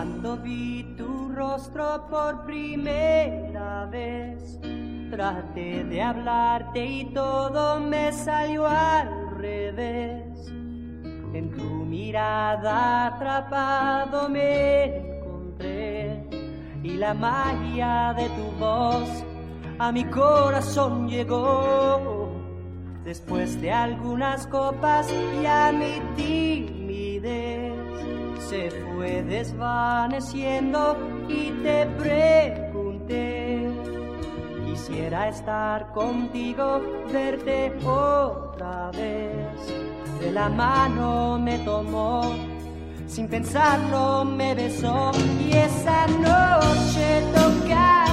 Cuando vi tu rostro por primera vez, traté de hablarte y todo me salió al revés. En tu mirada atrapado me encontré y la magia de tu voz a mi corazón llegó. Después de algunas copas ya mi timidez se fue desvaneciendo y te pregunté: quisiera estar contigo, verte otra vez. De la mano me tomó, sin pensarlo me besó y esa noche tocaba